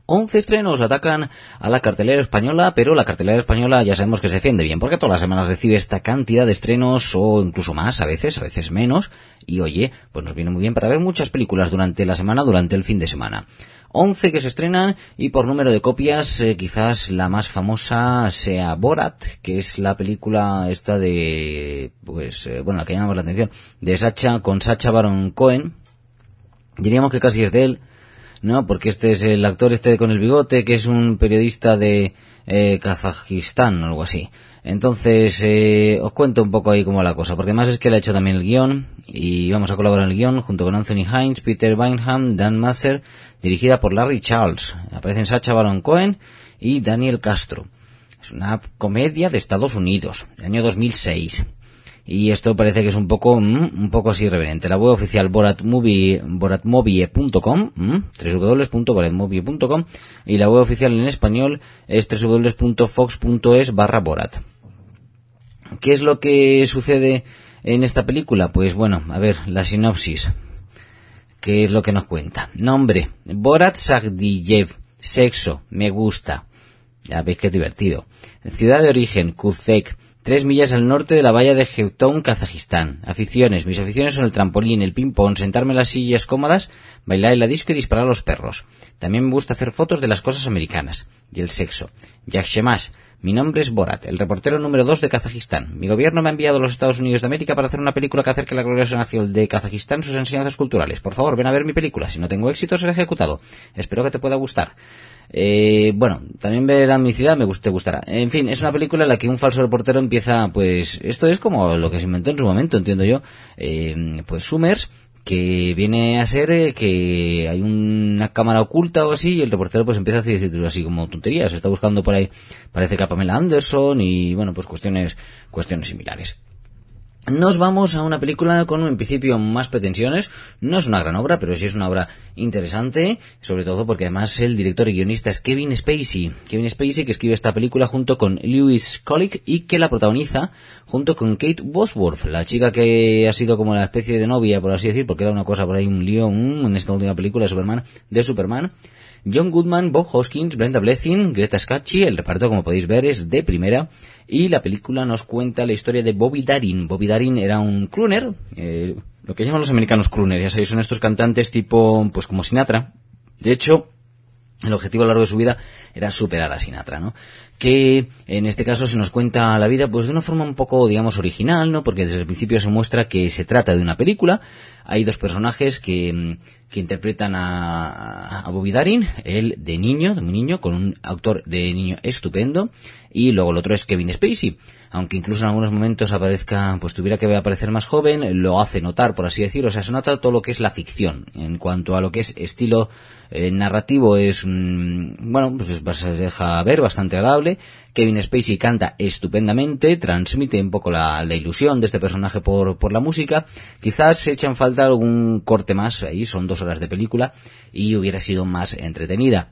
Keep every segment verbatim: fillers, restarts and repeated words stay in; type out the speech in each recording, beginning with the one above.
once estrenos atacan a la cartelera española, pero la cartelera española ya sabemos que se defiende bien, porque todas las semanas recibe esta cantidad de estrenos, o incluso más a veces, a veces menos, y oye, pues nos viene muy bien para ver muchas películas durante la semana, durante el fin de semana. once que se estrenan, y por número de copias, eh, quizás la más famosa sea Borat, que es la película esta de, pues, eh, bueno, la que llamamos la atención, de Sacha, con Sacha Baron Cohen. Diríamos que casi es de él, ¿no? Porque este es el actor este con el bigote, que es un periodista de eh, Kazajistán o algo así. Entonces, eh, os cuento un poco ahí cómo va la cosa, porque además es que él ha hecho también el guión, y vamos a colaborar en el guión junto con Anthony Hines, Peter Bingham, Dan Masser, dirigida por Larry Charles. Aparecen Sacha Baron Cohen y Daniel Castro. Es una comedia de Estados Unidos, del año dos mil seis. Y esto parece que es un poco, mm, un poco así irreverente. La web oficial boratmovie, boratmovie punto com, mm, doble u doble u doble u punto boratmovie punto com, y la web oficial en español es doble u doble u doble u punto fox punto es barra borat. ¿Qué es lo que sucede en esta película? Pues bueno, a ver, la sinopsis. ¿Qué es lo que nos cuenta? Nombre: Borat Sagdiyev. Sexo: me gusta. Ya veis que es divertido. Ciudad de origen: Kuzek, tres millas al norte de la valla de Jetoun, Kazajistán. Aficiones: mis aficiones son el trampolín, el ping-pong, sentarme en las sillas cómodas, bailar en la disco y disparar a los perros. También me gusta hacer fotos de las cosas americanas. Y el sexo: Yakshemash. Mi nombre es Borat, el reportero número dos de Kazajistán. Mi gobierno me ha enviado a los Estados Unidos de América para hacer una película que acerque a la gloriosa nación de Kazajistán sus enseñanzas culturales. Por favor, ven a ver mi película. Si no tengo éxito, seré ejecutado. Espero que te pueda gustar. Eh, bueno, también ver mi ciudad me gust- te gustará. En fin, es una película en la que un falso reportero empieza, pues, esto es como lo que se inventó en su momento, entiendo yo, eh, pues Summers, que viene a ser eh, que hay una cámara oculta o así, y el reportero pues empieza a decir así como tonterías, está buscando por ahí, parece que a Pamela Anderson, y bueno, pues cuestiones, cuestiones similares. Nos vamos a una película con en principio más pretensiones. No es una gran obra, pero sí es una obra interesante, sobre todo porque además el director y guionista es Kevin Spacey. Kevin Spacey, que escribe esta película junto con Lewis Colick y que la protagoniza junto con Kate Bosworth, la chica que ha sido como la especie de novia, por así decir, porque era una cosa por ahí, un lío mmm, en esta última película de Superman, de Superman. John Goodman, Bob Hoskins, Brenda Blethyn, Greta Scacchi. El reparto, como podéis ver, es de primera. Y la película nos cuenta la historia de Bobby Darin. Bobby Darin era un crooner, eh, lo que llaman los americanos crooner, ya sabéis, son estos cantantes tipo, pues como Sinatra. De hecho, el objetivo a lo largo de su vida era superar a Sinatra, ¿no? Que en este caso se nos cuenta la vida pues de una forma un poco, digamos, original, ¿no? Porque desde el principio se muestra que se trata de una película. Hay dos personajes que, que interpretan a, a Bobby Darin, él de niño, de muy niño, con un actor de niño estupendo, y luego el otro es Kevin Spacey. Aunque incluso en algunos momentos aparezca, pues tuviera que aparecer más joven, lo hace notar, por así decirlo. O sea, se nota todo lo que es la ficción. En cuanto a lo que es estilo eh, narrativo, es, mmm, bueno, pues es, se deja ver, bastante agradable. Kevin Spacey canta estupendamente, transmite un poco la, la ilusión de este personaje por, por la música. Quizás se echa en falta algún corte más, ahí son dos horas de película, y hubiera sido más entretenida.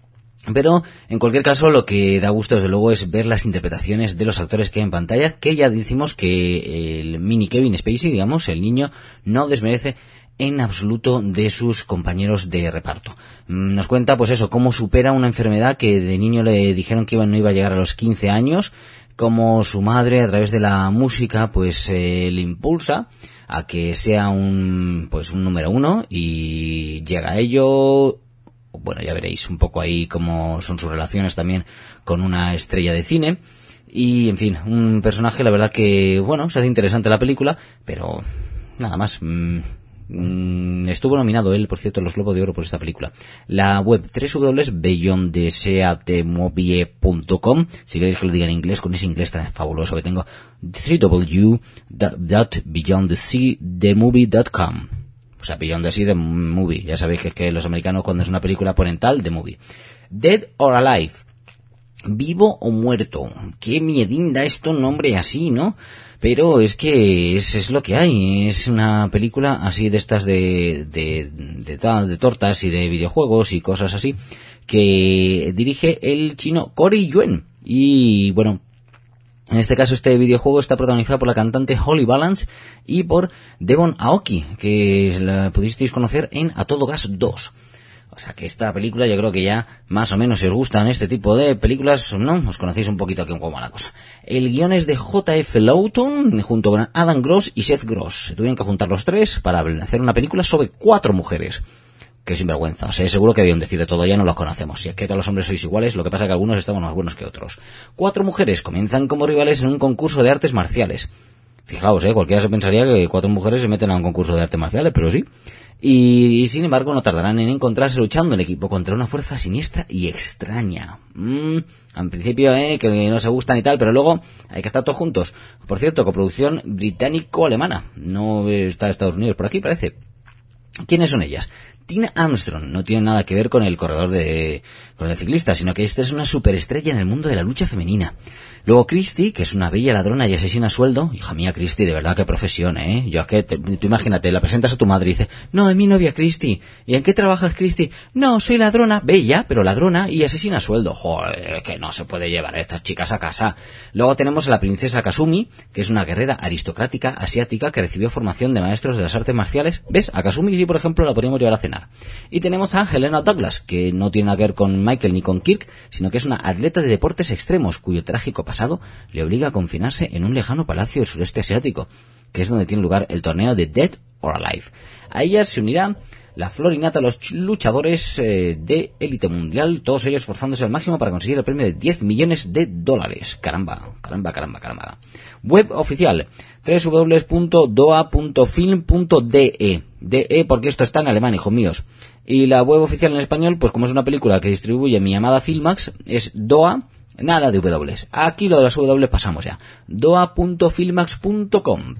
Pero, en cualquier caso, lo que da gusto, desde luego, es ver las interpretaciones de los actores que hay en pantalla, que ya decimos que el mini Kevin Spacey, digamos, el niño, no desmerece en absoluto de sus compañeros de reparto. Nos cuenta, pues eso, cómo supera una enfermedad que de niño le dijeron que iba, no iba a llegar a los quince años, cómo su madre, a través de la música, pues eh, le impulsa a que sea un, pues un número uno, y llega a ello. Bueno, ya veréis un poco ahí cómo son sus relaciones también con una estrella de cine. Y, en fin, un personaje, la verdad que, bueno, se hace interesante la película, pero nada más. Mm, mm, estuvo nominado él, por cierto, en los Globos de Oro por esta película. La web doble u doble u doble u punto beyond the sea the movie punto com, si queréis que lo diga en inglés, con ese inglés tan fabuloso que tengo, doble u doble u doble u punto beyond the sea the movie punto com. O sea, Beyond the Sea The Movie. Ya sabéis que es que los americanos, cuando es una película, ponen tal, The Movie. Dead or Alive. Vivo o muerto. Qué miedín da esto un nombre así, ¿no? Pero es que es, es lo que hay. Es una película así de estas de, de, de, de, de tortas y de videojuegos y cosas así, que dirige el chino Corey Yuen. Y, bueno, en este caso este videojuego está protagonizado por la cantante Holly Valance y por Devon Aoki, que la pudisteis conocer en A Todo Gas dos. O sea que esta película yo creo que ya más o menos si os gustan este tipo de películas, ¿no? Os conocéis un poquito aquí en cómo va la cosa. El guion es de J F Lawton junto con Adam Gross y Seth Gross. Se tuvieron que juntar los tres para hacer una película sobre cuatro mujeres. Qué sinvergüenza, o sea, seguro que debían decir de todo, ya no los conocemos. Si es que todos los hombres sois iguales, lo que pasa es que algunos estamos más buenos que otros. Cuatro mujeres comienzan como rivales en un concurso de artes marciales. Fijaos, eh, cualquiera se pensaría que cuatro mujeres se meten a un concurso de artes marciales, pero sí. Y, y sin embargo no tardarán en encontrarse luchando en equipo contra una fuerza siniestra y extraña. Mm, en principio, eh, que no se gustan y tal, pero luego hay que estar todos juntos. Por cierto, coproducción británico-alemana. No está Estados Unidos por aquí, parece. ¿Quiénes son ellas? Tina Armstrong no tiene nada que ver con el corredor de, con el ciclista, sino que esta es una superestrella en el mundo de la lucha femenina. Luego Christy, que es una bella ladrona y asesina a sueldo. Hija mía, Christy, de verdad, qué profesión, ¿eh? Yo, que te, tú imagínate, la presentas a tu madre y dices, no, es mi novia Christy. ¿Y en qué trabajas, Christy? No, soy ladrona, bella, pero ladrona y asesina a sueldo. Joder, que no se puede llevar a estas chicas a casa. Luego tenemos a la princesa Kasumi, que es una guerrera aristocrática asiática que recibió formación de maestros de las artes marciales. ¿Ves? A Kasumi sí, por ejemplo, la podríamos llevar a cenar. Y tenemos a Helena Douglas, que no tiene nada que ver con Michael ni con Kirk, sino que es una atleta de deportes extremos, cuyo trágico pasado le obliga a confinarse en un lejano palacio del sureste asiático, que es donde tiene lugar el torneo de Dead or Alive. A ella se unirá la florinata de los luchadores eh, de élite mundial, todos ellos esforzándose al máximo para conseguir el premio de diez millones de dólares. Caramba, caramba, caramba, caramba. Web oficial, doble u doble u doble u punto doa punto film punto de. De, porque esto está en alemán, hijos míos. Y la web oficial en español, pues como es una película que distribuye mi amada Filmax, es doa, nada de W. Aquí lo de las W pasamos ya. doa punto filmax punto com.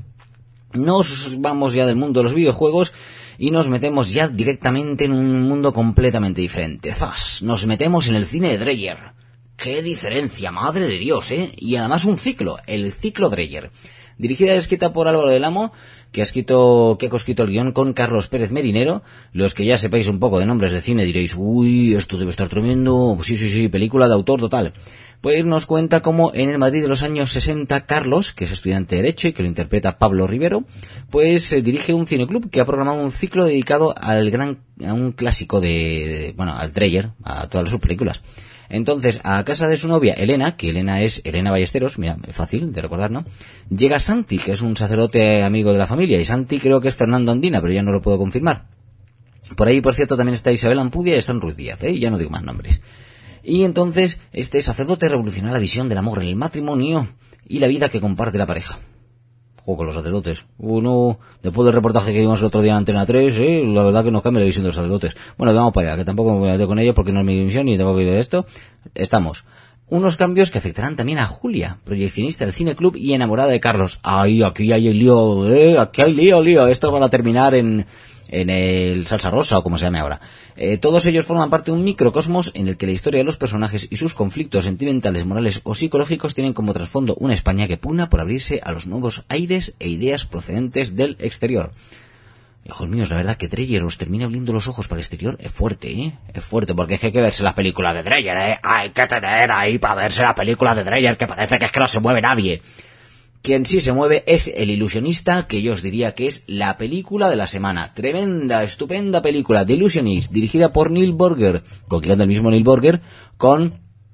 Nos vamos ya del mundo de los videojuegos y nos metemos ya directamente en un mundo completamente diferente. ¡Zas! Nos metemos en el cine de Dreyer. ¡Qué diferencia! ¡Madre de Dios, eh! Y además un ciclo, el ciclo Dreyer. Dirigida y escrita por Álvaro del Amo, que ha escrito, que ha coescrito el guión con Carlos Pérez Merinero. Los que ya sepáis un poco de nombres de cine diréis, uy, esto debe estar tremendo. Sí, sí, sí, película de autor total. Pues nos cuenta cómo en el Madrid de los años sesenta, Carlos, que es estudiante de Derecho y que lo interpreta Pablo Rivero, pues eh, dirige un cineclub que ha programado un ciclo dedicado al gran, a un clásico de, de bueno, al Dreyer, a todas sus películas. Entonces, a casa de su novia, Elena, que Elena es Elena Ballesteros, mira, fácil de recordar, ¿no? Llega Santi, que es un sacerdote amigo de la familia, y Santi creo que es Fernando Andina, pero ya no lo puedo confirmar. Por ahí, por cierto, también está Isabel Ampudia y están Ruiz Díaz, ¿eh? Ya no digo más nombres. Y entonces, este sacerdote revoluciona la visión del amor en el matrimonio y la vida que comparte la pareja. Juego con los sacerdotes. Uno, después del reportaje que vimos el otro día en Antena tres, ¿eh? La verdad que nos cambia la visión de los sacerdotes. Bueno, vamos para allá, que tampoco me voy a meter con ellos porque no es mi misión y tengo que ir de esto. Estamos. Unos cambios que afectarán también a Julia, proyeccionista del Cine Club y enamorada de Carlos. Ay, aquí hay lío, eh, aquí hay lío, lío. Esto van a terminar en... en el Salsa Rosa o como se llame ahora. Eh, todos ellos forman parte de un microcosmos en el que la historia de los personajes y sus conflictos sentimentales, morales o psicológicos tienen como trasfondo una España que pugna por abrirse a los nuevos aires e ideas procedentes del exterior. Hijos míos, la verdad que Dreyer os termina abriendo los ojos para el exterior es fuerte, ¿eh? Es fuerte, porque es que hay que verse las películas de Dreyer, ¿eh? Hay que tener ahí para verse las películas de Dreyer, que parece que es que no se mueve nadie. Quien sí se mueve es El Ilusionista, que yo os diría que es la película de la semana. Tremenda, estupenda película, The Illusionist, dirigida por Neil Burger, con guión del mismo Neil Burger, con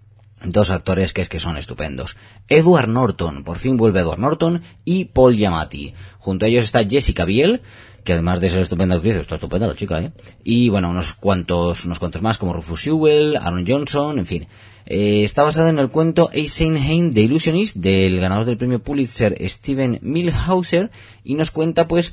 dos actores que es que son estupendos. Edward Norton, por fin vuelve Edward Norton, y Paul Giamatti. Junto a ellos está Jessica Biel, que además de ser estupenda actriz, está estupenda la chica, ¿eh? Y bueno, unos cuantos, unos cuantos más como Rufus Sewell, Aaron Johnson, en fin. Eh, está basada en el cuento Eisenheim The Illusionist del ganador del premio Pulitzer Steven Milhauser y nos cuenta pues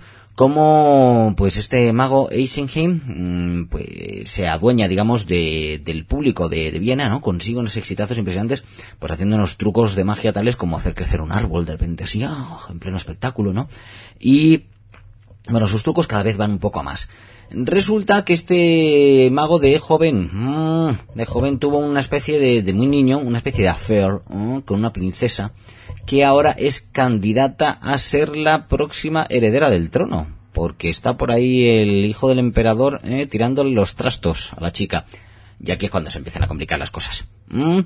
cómo pues este mago Eisenheim mmm, pues se adueña digamos de, del público de, de Viena, ¿no? Consigue unos exitazos impresionantes pues haciendo unos trucos de magia tales como hacer crecer un árbol de repente así, ¡ah! En pleno espectáculo, ¿no? Y bueno, sus trucos cada vez van un poco a más. Resulta que este mago de joven, mmm, de joven tuvo una especie de, de muy niño, una especie de affair ¿eh? con una princesa que ahora es candidata a ser la próxima heredera del trono, porque está por ahí el hijo del emperador eh, tirándole los trastos a la chica. Y aquí es cuando se empiezan a complicar las cosas. ¿Mm?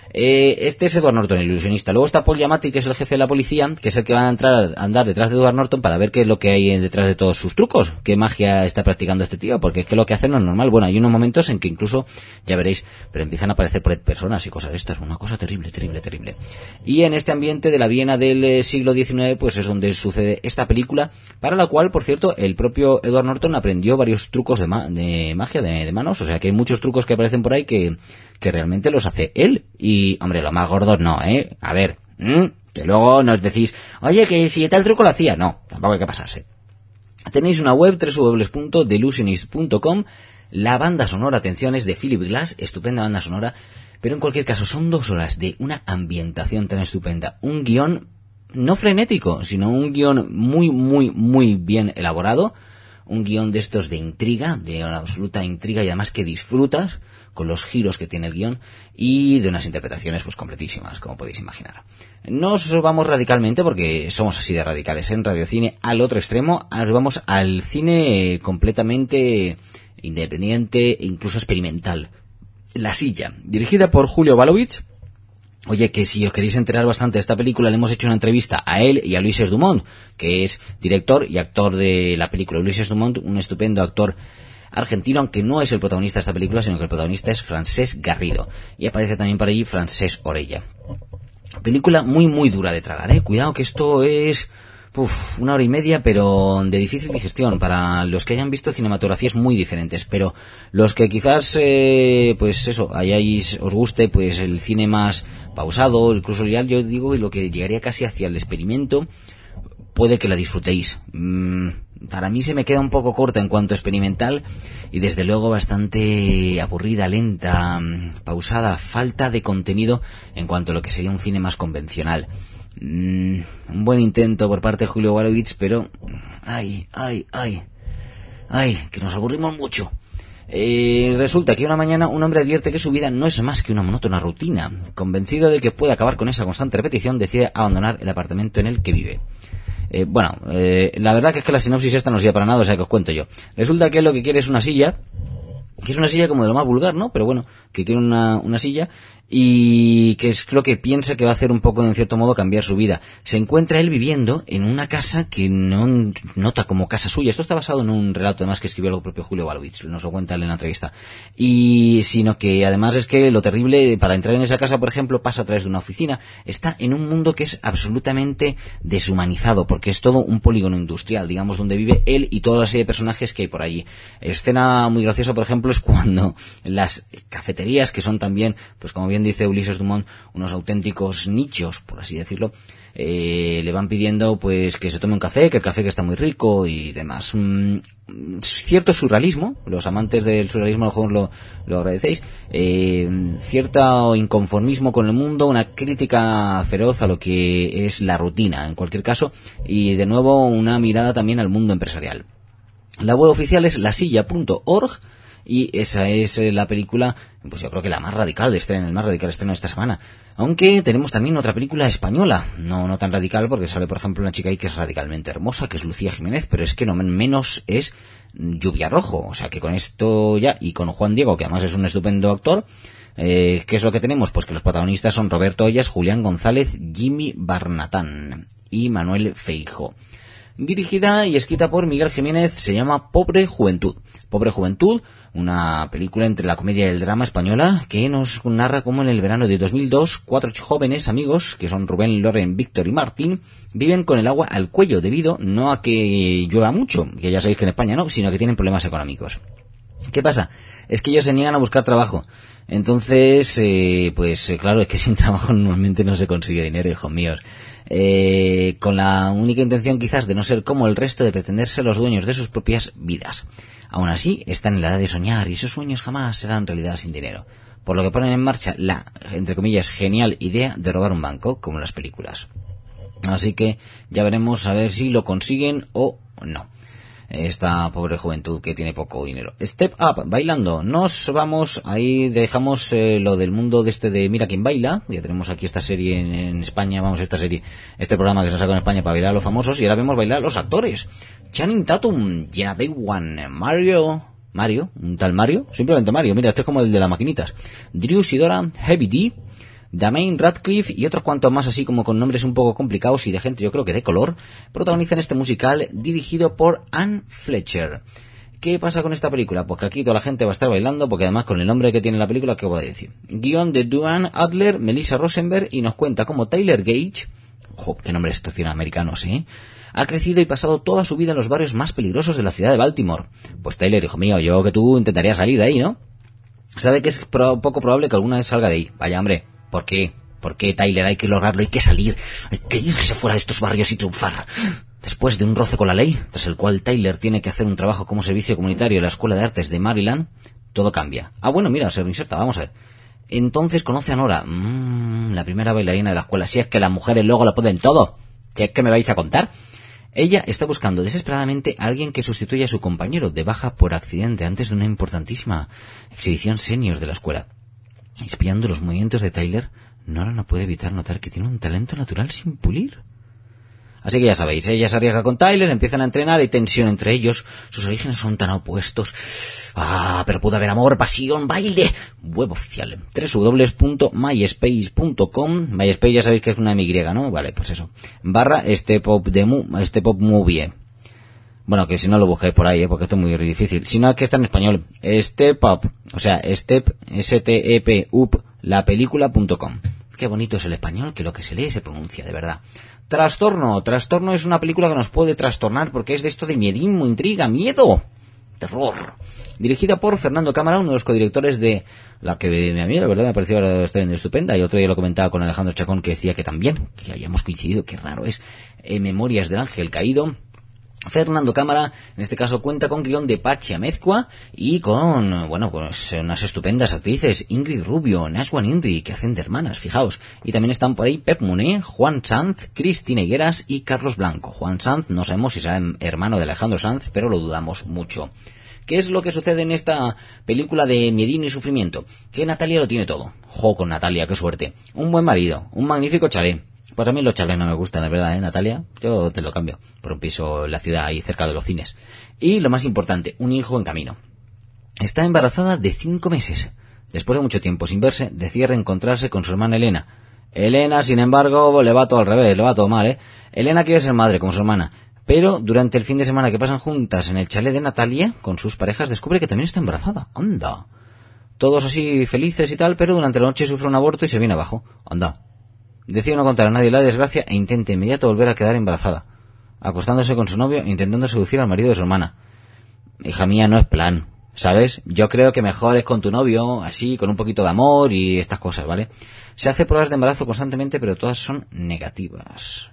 Eh, este es Edward Norton, el ilusionista. Luego está Paul Giamatti, que es el jefe de la policía, que es el que va a entrar a andar detrás de Edward Norton para ver qué es lo que hay detrás de todos sus trucos, qué magia está practicando este tío, porque es que lo que hace no es normal. Bueno, hay unos momentos en que incluso, ya veréis, pero empiezan a aparecer por ahí personas y cosas de estas, una cosa terrible, terrible, terrible. Y en este ambiente de la Viena del eh, siglo diecinueve, pues es donde sucede esta película, para la cual, por cierto, el propio Edward Norton aprendió varios trucos de, ma de magia, de, de manos, o sea que hay muchos trucos que aparecen por ahí que, que realmente los hace él. Y, hombre, lo más gordos no, ¿eh? A ver, ¿m? Que luego nos decís, oye, que si tal truco lo hacía. No, tampoco hay que pasarse. Tenéis una web, doble u doble u doble u punto delusionist punto com. La banda sonora, atención, es de Philip Glass, estupenda banda sonora, pero en cualquier caso son dos horas de una ambientación tan estupenda, un guión no frenético, sino un guión muy, muy, muy bien elaborado, un guión de estos de intriga, de una absoluta intriga y además que disfrutas con los giros que tiene el guión y de unas interpretaciones pues completísimas, como podéis imaginar. No os vamos radicalmente, porque somos así de radicales en Radiocine, al otro extremo, vamos al cine completamente independiente e incluso experimental. La silla, dirigida por Julio Balovich. Oye, que si os queréis enterar bastante de esta película, le hemos hecho una entrevista a él y a Ulises Dumont, que es director y actor de la película. Ulises Dumont, un estupendo actor argentino, aunque no es el protagonista de esta película, sino que el protagonista es Francesc Garrido. Y aparece también por allí Francesc Orella. Película muy, muy dura de tragar, ¿eh? Cuidado que esto es... Uf, una hora y media, pero de difícil digestión. Para los que hayan visto cinematografías muy diferentes, pero los que quizás, eh, pues eso, hayáis, os guste, pues el cine más pausado, incluso ya yo digo, y lo que llegaría casi hacia el experimento, puede que la disfrutéis. Mm, para mí se me queda un poco corta en cuanto a experimental y desde luego bastante aburrida, lenta, pausada, falta de contenido en cuanto a lo que sería un cine más convencional. Mm, un buen intento por parte de Julio Balovich, pero ay, ay, ay, ay, que nos aburrimos mucho. Eh, resulta que una mañana un hombre advierte que su vida no es más que una monótona rutina. Convencido de que puede acabar con esa constante repetición, decide abandonar el apartamento en el que vive. Eh, bueno, eh, la verdad que es que la sinopsis esta no sirve para nada, o sea que os cuento yo. Resulta que lo que quiere es una silla, que es una silla como de lo más vulgar, ¿no? Pero bueno, que quiere una, una silla y que es lo que piensa que va a hacer un poco, en cierto modo, cambiar su vida. Se encuentra él viviendo en una casa que no nota como casa suya. Esto está basado en un relato, además, que escribió el propio Julio Balovich, nos lo cuenta él en la entrevista. Y sino que, además, es que lo terrible, para entrar en esa casa, por ejemplo, pasa a través de una oficina. Está en un mundo que es absolutamente deshumanizado, porque es todo un polígono industrial, digamos, donde vive él y toda la serie de personajes que hay por allí. Escena muy graciosa, por ejemplo, es cuando las cafeterías, que son también, pues como bien dice Ulises Dumont, unos auténticos nichos, por así decirlo, eh, le van pidiendo pues que se tome un café, que el café que está muy rico y demás. Mm, cierto surrealismo, los amantes del surrealismo a lo mejor lo, lo agradecéis, eh, cierto inconformismo con el mundo, una crítica feroz a lo que es la rutina, en cualquier caso, y de nuevo una mirada también al mundo empresarial. La web oficial es lasilla punto org y esa es la película, pues yo creo que la más radical de estreno, el más radical estreno de esta semana. Aunque tenemos también otra película española, no no tan radical, porque sale por ejemplo una chica ahí que es radicalmente hermosa, que es Lucía Jiménez, pero es que no menos es Lluvia Rojo, o sea que con esto ya, y con Juan Diego, que además es un estupendo actor, eh, ¿qué es lo que tenemos? Pues que los protagonistas son Roberto Ollas, Julián González, Jimmy Barnatán y Manuel Feijóo. Dirigida y escrita por Miguel Jiménez, se llama Pobre Juventud. Pobre Juventud, una película entre la comedia y el drama española que nos narra cómo en el verano de dos mil dos, cuatro jóvenes amigos, que son Rubén, Loren, Víctor y Martín, viven con el agua al cuello debido no a que llueva mucho, que ya sabéis que en España no, sino que tienen problemas económicos. ¿Qué pasa? Es que ellos se niegan a buscar trabajo. Entonces, eh, pues claro, es que sin trabajo normalmente no se consigue dinero, hijos míos. Eh, con la única intención quizás de no ser como el resto, de pretender ser los dueños de sus propias vidas. Aún así, están en la edad de soñar y esos sueños jamás serán realidad sin dinero. Por lo que ponen en marcha la, entre comillas, genial idea de robar un banco, como en las películas. Así que ya veremos a ver si lo consiguen o no. Esta pobre juventud que tiene poco dinero. Step Up, bailando. Nos vamos, ahí dejamos eh, lo del mundo de este de Mira quién baila. Ya tenemos aquí esta serie en, en España, vamos, esta serie, este programa que se sacó en España para bailar a los famosos, y ahora vemos bailar a los actores. Channing Tatum, Jenna Dewan, Mario, Mario, un tal Mario, simplemente Mario, mira, este es como el de las maquinitas. Drew Sidora, Heavy D, Damain Radcliffe y otros cuantos más así como con nombres un poco complicados y de gente yo creo que de color, protagonizan este musical dirigido por Anne Fletcher. ¿Qué pasa con esta película? Pues que aquí toda la gente va a estar bailando, porque además con el nombre que tiene la película, ¿qué voy a decir? Guión de Duane Adler, Melissa Rosenberg, y nos cuenta cómo Tyler Gage, ojo, qué nombres estos americanos, ¿eh? Ha crecido y pasado toda su vida en los barrios más peligrosos de la ciudad de Baltimore. Pues Tyler, hijo mío, yo que tú intentarías salir de ahí, ¿no? Sabe que es pro- poco probable que alguna vez salga de ahí. Vaya, hombre, ¿por qué? ¿Por qué, Tyler? Hay que lograrlo, hay que salir, hay que irse fuera de estos barrios y triunfar. Después de un roce con la ley, tras el cual Tyler tiene que hacer un trabajo como servicio comunitario en la Escuela de Artes de Maryland, todo cambia. Ah, bueno, mira, se reinserta, vamos a ver. Entonces conoce a Nora, mmm, la primera bailarina de la escuela. Si es que las mujeres luego lo pueden todo. Si es que me vais a contar. Ella está buscando desesperadamente a alguien que sustituya a su compañero de baja por accidente antes de una importantísima exhibición senior de la escuela. Espiando los movimientos de Tyler, Nora no puede evitar notar que tiene un talento natural sin pulir. Así que ya sabéis, ella se arriesga con Tyler, empiezan a entrenar, hay tensión entre ellos, sus orígenes son tan opuestos. Ah, pero puede haber amor, pasión, baile. Web oficial, doble u doble u doble u punto myspace punto com. MySpace ya sabéis que es una M Y, ¿no? Vale, pues eso. Barra este pop de mu, este pop movie. Bueno, que si no lo buscáis por ahí, ¿eh? Porque esto es muy difícil. Si no, es que está en español. Step Up, o sea, Step, S T E P, up, la película punto com. Qué bonito es el español, que lo que se lee se pronuncia, de verdad. Trastorno. Trastorno es una película que nos puede trastornar porque es de esto de miedismo, intriga, miedo, terror. Dirigida por Fernando Cámara, uno de los codirectores de la que a mí la verdad me ha parecido estupenda, y otro día lo comentaba con Alejandro Chacón, que decía que también, que hayamos coincidido, qué raro es. eh, Memorias del Ángel Caído. Fernando Cámara, en este caso, cuenta con guión de Pachi Amezcua y con, bueno, pues unas estupendas actrices, Ingrid Rubio, Nashwan Indri, que hacen de hermanas, fijaos. Y también están por ahí Pep Muné, Juan Sanz, Cristina Higueras y Carlos Blanco. Juan Sanz, no sabemos si será hermano de Alejandro Sanz, pero lo dudamos mucho. ¿Qué es lo que sucede en esta película de miedín y sufrimiento? Que Natalia lo tiene todo. Jo con Natalia, qué suerte. Un buen marido, un magnífico chalet. Pues a mí los chalés no me gustan, de verdad, ¿eh, Natalia? Yo te lo cambio por un piso en la ciudad ahí cerca de los cines. Y lo más importante, un hijo en camino. Está embarazada de cinco meses. Después de mucho tiempo sin verse, decide reencontrarse con su hermana Elena. Elena, sin embargo, le va todo al revés, le va todo mal, ¿eh? Elena quiere ser madre como su hermana, pero durante el fin de semana que pasan juntas en el chalet de Natalia, con sus parejas, descubre que también está embarazada. ¡Anda! Todos así felices y tal, pero durante la noche sufre un aborto y se viene abajo. ¡Anda! Decide no contar a nadie la desgracia e intenta inmediato volver a quedar embarazada, acostándose con su novio e intentando seducir al marido de su hermana. Hija mía, no es plan, ¿sabes? Yo creo que mejor es con tu novio, así, con un poquito de amor y estas cosas, ¿vale? Se hace pruebas de embarazo constantemente, pero todas son negativas.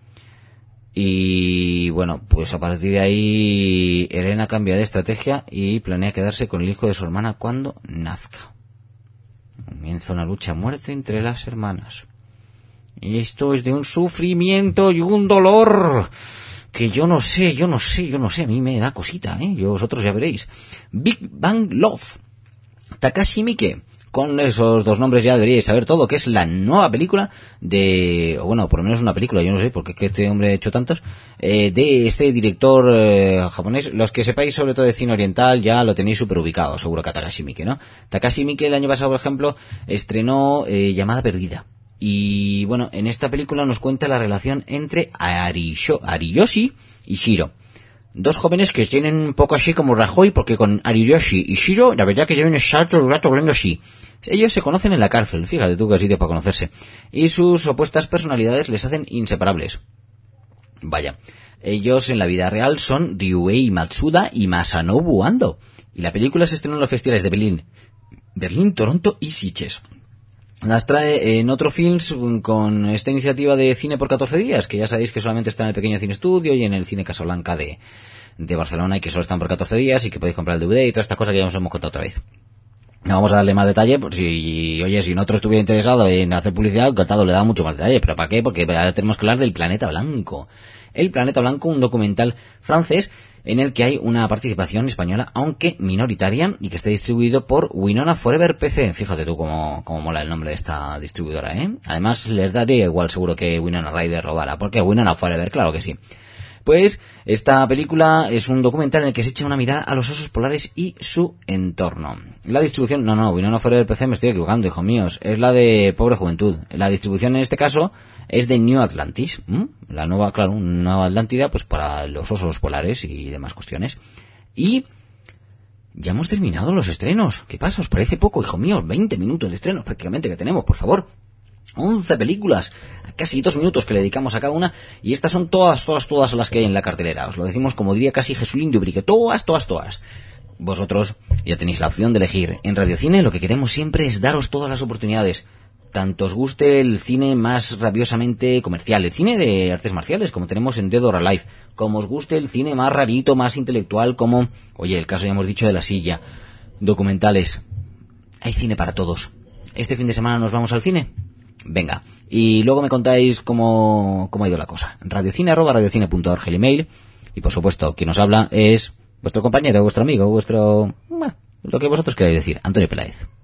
Y bueno, pues a partir de ahí Elena cambia de estrategia y planea quedarse con el hijo de su hermana cuando nazca. Comienza una lucha a muerte entre las hermanas. Y esto es de un sufrimiento y un dolor que yo no sé, yo no sé, yo no sé, a mí me da cosita, ¿eh? Yo, vosotros ya veréis. Big Bang Love. Takashi Miike. Con esos dos nombres ya deberíais saber todo, que es la nueva película de, o bueno, por lo menos una película, yo no sé, porque es que este hombre ha hecho tantos, eh, de este director eh, japonés. Los que sepáis sobre todo de cine oriental ya lo tenéis súper ubicado, seguro que a Takashi Miike, ¿no? Takashi Miike el año pasado, por ejemplo, estrenó eh, Llamada Perdida. Y bueno, en esta película nos cuenta la relación entre Arisho, Ariyoshi y Shiro. Dos jóvenes que tienen un poco así como Rajoy, porque con Ariyoshi y Shiro, la verdad que llevan el salto del rato hablando así. Ellos se conocen en la cárcel, fíjate tú qué sitio para conocerse. Y sus opuestas personalidades les hacen inseparables. Vaya, ellos en la vida real son Ryuhei Matsuda y Masanobu Ando. Y la película se estrenó en los festivales de Berlín, Berlín, Toronto y Sitges. Las trae en otro films con esta iniciativa de cine por catorce días, que ya sabéis que solamente está en el pequeño Cine Estudio y en el Cine Casablanca de, de Barcelona, y que solo están por catorce días y que podéis comprar el D V D y todas estas cosas que ya os hemos contado otra vez. No vamos a darle más detalle, por si, oye, si otro estuviera interesado en hacer publicidad, encantado, le da mucho más detalle, pero ¿para qué? Porque ahora tenemos que hablar del Planeta Blanco. El Planeta Blanco, un documental francés en el que hay una participación española, aunque minoritaria, y que está distribuido por Winona Forever P C. Fíjate tú cómo, cómo mola el nombre de esta distribuidora, ¿eh? Además, les daría igual seguro que Winona Ryder robara, porque Winona Forever, claro que sí. Pues esta película es un documental en el que se echa una mirada a los osos polares y su entorno. La distribución, no, no, Winona Forever P C, me estoy equivocando, hijos míos, es la de Pobre Juventud. La distribución en este caso es de New Atlantis, ¿m? La nueva, claro, una nueva Atlántida, pues para los osos polares y demás cuestiones. Y ya hemos terminado los estrenos. ¿Qué pasa? ¿Os parece poco, hijo mío? veinte minutos de estrenos prácticamente que tenemos, por favor. once películas, casi dos minutos que le dedicamos a cada una, y estas son todas, todas, todas las que hay en la cartelera. Os lo decimos como diría casi Jesulín de Ubrique, todas, todas, todas. Vosotros ya tenéis la opción de elegir. En Radiocine lo que queremos siempre es daros todas las oportunidades. Tanto os guste el cine más rabiosamente comercial, el cine de artes marciales, como tenemos en Dead or Alive, como os guste el cine más rarito, más intelectual, como, oye, el caso ya hemos dicho de La Silla, documentales. Hay cine para todos. ¿Este fin de semana nos vamos al cine? Venga, y luego me contáis cómo, cómo ha ido la cosa. Radiocine arroba radiocine punto org el email, y por supuesto, quien nos habla es vuestro compañero, vuestro amigo, vuestro... Bueno, lo que vosotros queráis decir, Antonio Peláez.